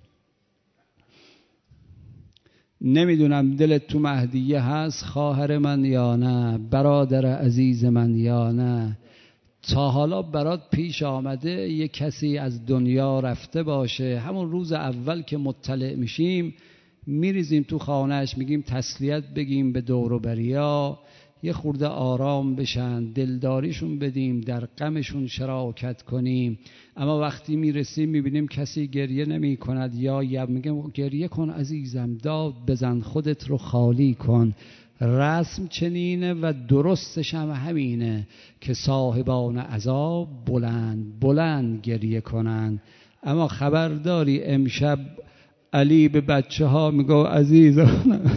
نمیدونم دلت تو مهدیه هست خواهر من یا نه، برادر عزیز من یا نه. تا حالا برات پیش آمده یک کسی از دنیا رفته باشه، همون روز اول که مطلع میشیم میریزیم تو خانهش، میگیم تسلیت بگیم به دور و بریا، یه خورده آرام بشن، دلداریشون بدیم، در غمشون شراکت کنیم. اما وقتی میرسیم میبینیم کسی گریه نمی کند، یا یا میگم گریه کن عزیزم، داد بزن، خودت رو خالی کن. رسم چنینه و درستش هم همینه که صاحبان عذاب بلند بلند گریه کنن. اما خبرداری امشب علی به بچه ها میگو عزیزان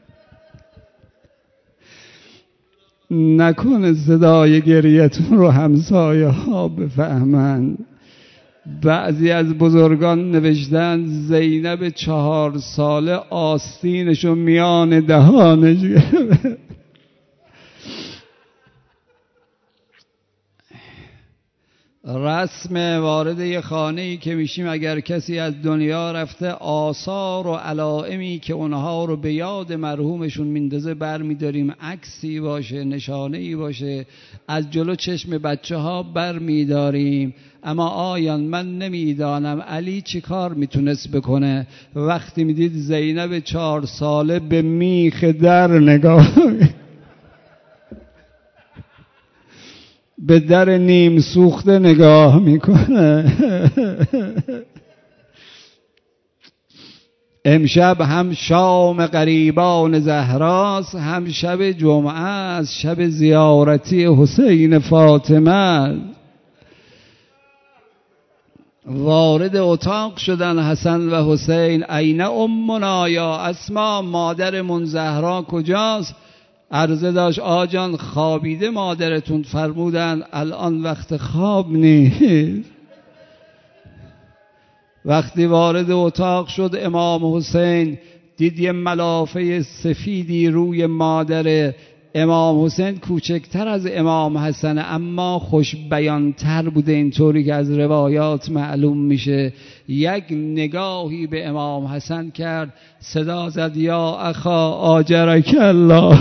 نکنه صدای گریتون رو همسایه ها بفهمند. بعضی از بزرگان نوشتن زینب چهار ساله آستینشو میان دهانش گرفت. رسم وارد یه خانه‌ای که میشیم اگر کسی از دنیا رفته، آثار و علائمی که اونها رو به یاد مرحومشون میندازه بر میداریم، عکسی باشه، نشانه‌ای باشه، از جلو چشم بچه ها بر میداریم. اما آیان من نمیدانم علی چی کار میتونست بکنه وقتی میدید زینب چهار ساله به میخ در نگاه به در نیم سوخته نگاه میکنه. امشب هم شام غریبان زهراست، هم شب جمعه است، شب زیارتی حسین فاطمه. وارد اتاق شدن حسن و حسین. این امنا یا اسما، مادرمون زهرا کجاست؟ عرضه داشت آجان خوابیده مادرتون، فرمودن الان وقت خواب نیست. وقتی وارد اتاق شد امام حسین دید یه ملافه سفیدی روی مادر امام حسین، کوچکتر از امام حسن اما خوش بیانتر بوده، اینطوری که از روایات معلوم میشه. یک نگاهی به امام حسن کرد، صدا زد یا اخا آجرک الله.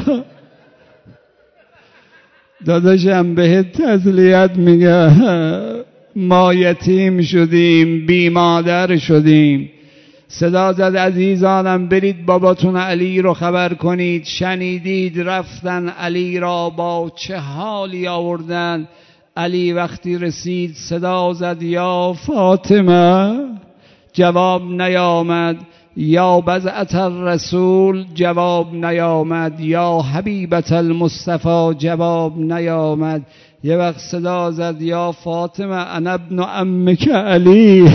داداشم بهت تسلیت میگه، ما یتیم شدیم، بی مادر شدیم. صدا زد عزیزانم برید باباتون علی رو خبر کنید. شنیدید رفتن علی را با چه حالی آوردن. علی وقتی رسید صدا زد یا فاطمه، جواب نیامد. یا بضعة الرسول، جواب نیامد. یا حبیبة المصطفى، جواب نیامد. یه وقت صدا زد یا فاطمه انا ابن عمک علی،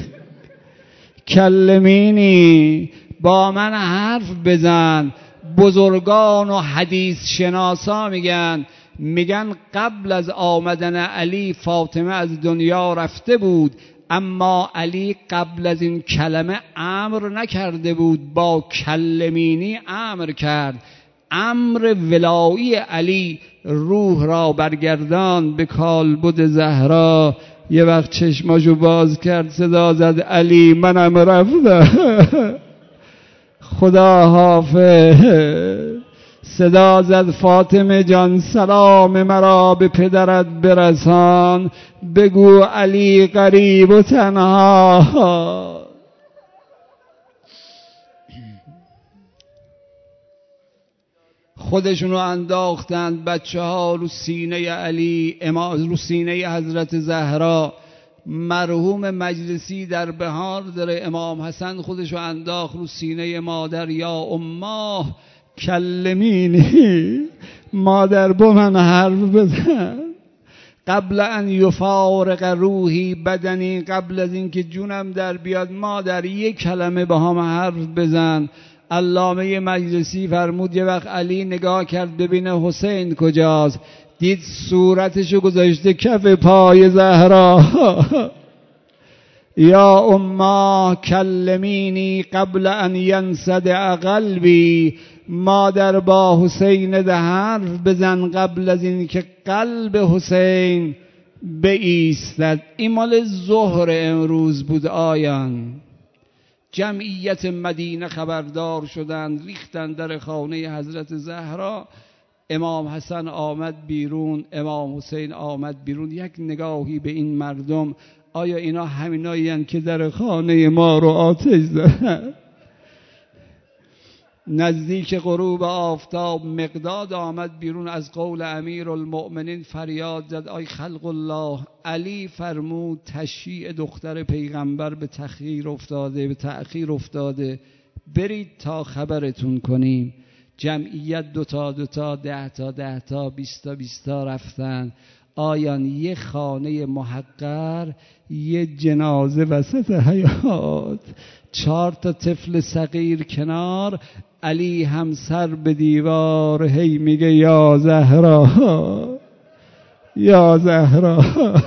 کلمینی، با من حرف بزن. بزرگان و حدیث شناسا میگن میگن قبل از آمدن علی فاطمه از دنیا رفته بود، اما علی قبل از این کلمه امر نکرده بود، با کلمینی امر کرد. امر ولایی علی روح را برگردان به کالبد زهرا. یه وقت چشماشو باز کرد صدا زد علی منم رفتم، خدا حافظ. صدا زد فاطمه جان سلام مرا به پدرت برسان، بگو علی غریب و تنها. خودشونو انداختند بچه ها رو سینه علی، رو سینه حضرت زهرا. مرحوم مجلسی در بهار داره امام حسن خودشو انداخت رو سینه مادر. یا اماه کلمینی، مادر با من حرف بزن. قبل ان یفارق روحی بدنی، قبل از اینکه جونم در بیاد مادر یک کلمه با هم حرف بزن. علامه مجلسی فرمود یه وقت علی نگاه کرد ببینه حسین کجاست، دید صورتشو گذاشته کف پای زهرا. یا اما کلمینی قبل ان ینصدع قلبی، مادر با حسین ده حرف بزن قبل از این که قلب حسین بایستد. این مال ظهر امروز بود آیان. جمعیت مدینه خبردار شدند، ریختند در خانه حضرت زهرا. امام حسن آمد بیرون، امام حسین آمد بیرون. یک نگاهی به این مردم، آیا اینا همینایی هستند که در خانه ما رو آتش زدن؟ نزدیک غروب آفتاب مقداد آمد بیرون، از قول امیر المؤمنین فریاد زد آی خلق الله، علی فرمود تشییع دختر پیغمبر به تأخیر افتاده، به تأخیر افتاده، برید تا خبرتون کنیم. جمعیت دوتا دوتا، ده تا ده تا، بیستا بیستا رفتن. آیان یه خانه محقر، یه جنازه وسط حیاط، چهار تا طفل صغیر کنار، علی هم سر به دیوار هی میگه یا زهرا یا زهرا.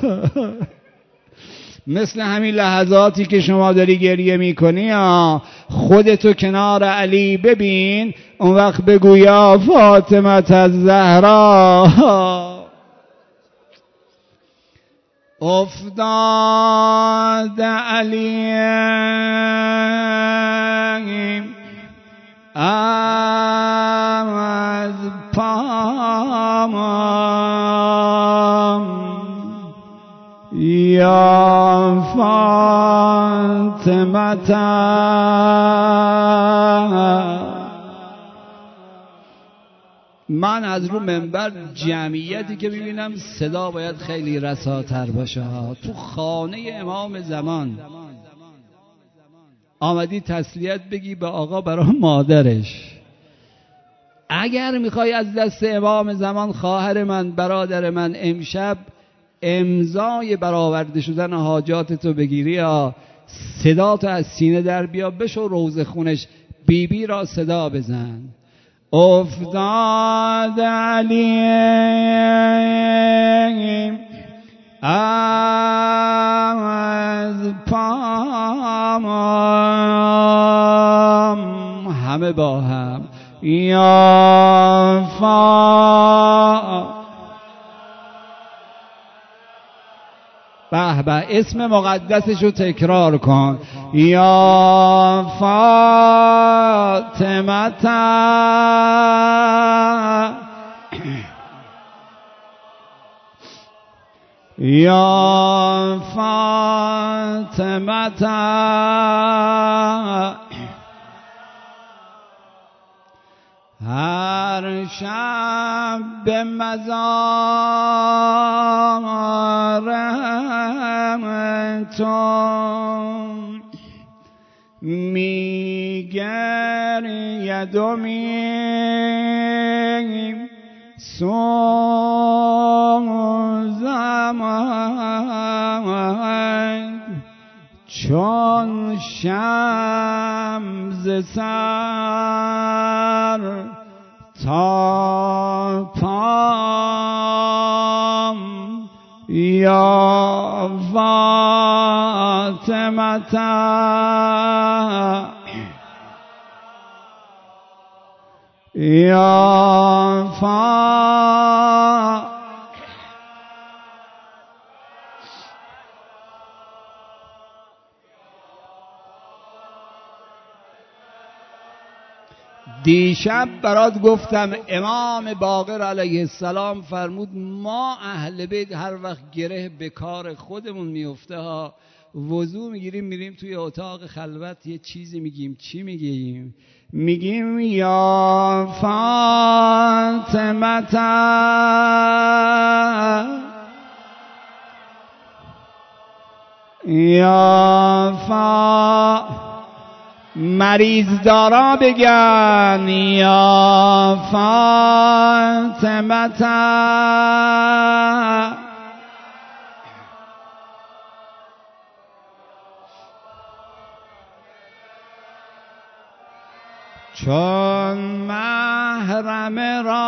مثل همین لحظاتی که شما داری گریه میکنی خودتو کنار علی ببین، اون وقت بگو یا فاطمه الزهرا. افتاد علی از پام یا فاطمه من از رو منبر جمعیتی که میبینم صدا باید خیلی رساتر باشه ها. تو خانه امام زمان آمدی تسلیت بگی به آقا برای مادرش. اگر میخوای از دست امام زمان خواهر من، برادر من، امشب امضای برآورده شدن حاجاتتو بگیری یا صدا تو از سینه در بیا، بشو روضه خونش بیبی بی را صدا بزن. افتاد علی از پام، همه با هم یا فا به به اسم مقدسش رو تکرار کن. یا فاطمه یا فاطمه هر شب به مزارم تو میگرید و می سوزم چون شمع سر تا پام. یا فاطمه یا فاطمه دیشب برات گفتم امام باقر علیه السلام فرمود ما اهل بیت هر وقت گره به کار خودمون میفته ها، وضو میگیریم میریم توی اتاق خلوت یه چیزی میگیم. چی میگیم؟ میگیم یا فاطمه یا فاطمه. مریض دارا بگن یا فاطمه چون محرم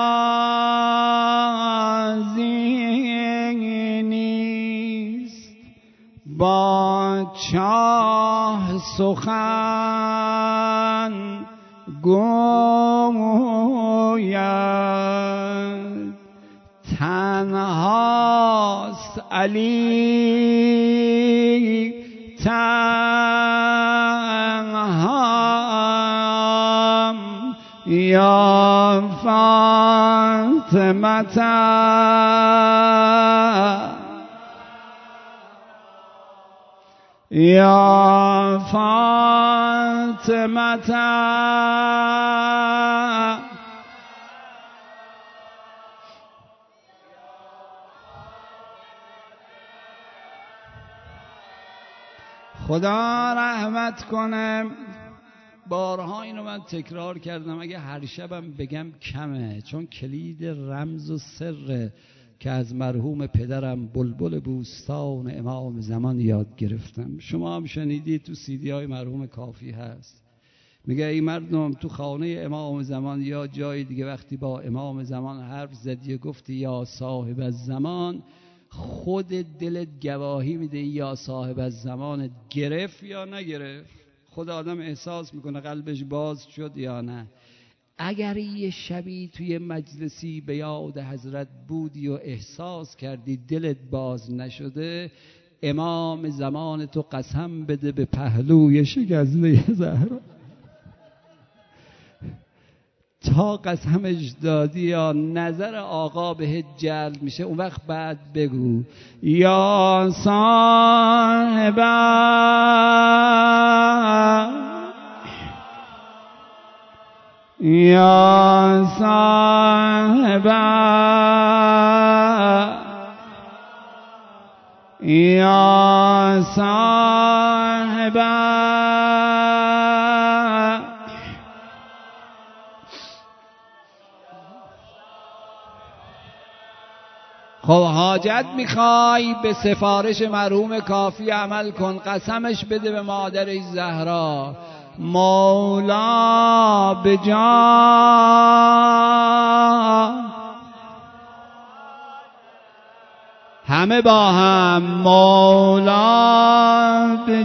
رازی نیست با چاه سخن گوید. تنهاست علی تنهام یا فاطمه یا فاطمه خدا رحمت کنه. بارها اینو من تکرار کردم، اگه هر شبم بگم کمه، چون کلید رمز و سر که از مرحوم پدرم بلبل بوستان امام زمان یاد گرفتم. شما هم شنیدید تو سیدی های مرحوم کافی هست، میگه ای مردم تو خانه امام زمان یا جای دیگه وقتی با امام زمان حرف زدی و گفتی یا صاحب الزمان، خود دلت گواهی میده یا صاحب الزمان گرفت یا نگرفت. خود آدم احساس میکنه قلبش باز شد یا نه. اگر یه شبی توی مجلسی به یاد حضرت بودی و احساس کردی دلت باز نشده، امام زمان تو قسم بده به پهلوی شکسته زهرا، تا قسمش دادی یا نظر آقا بهت جلب میشه، اون وقت بعد بگو یا صاحب یا صاحبا یا صاحبا خب حاجت میخوای به سفارش مرحوم کافی عمل کن، قسمش بده به مادرش زهرا مولا به جان همه با هم مولا به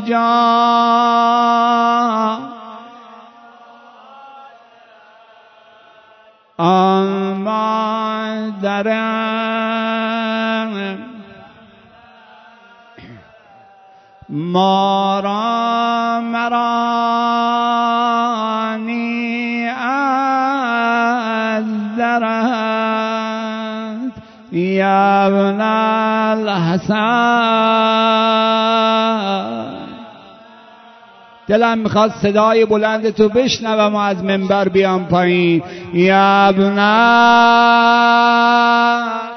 جان آن درم مارا مرانی از درت یا ابن الحسن. دلم میخواد صدای بلند تو بشنوم و از منبر بیام پایین. یا ابن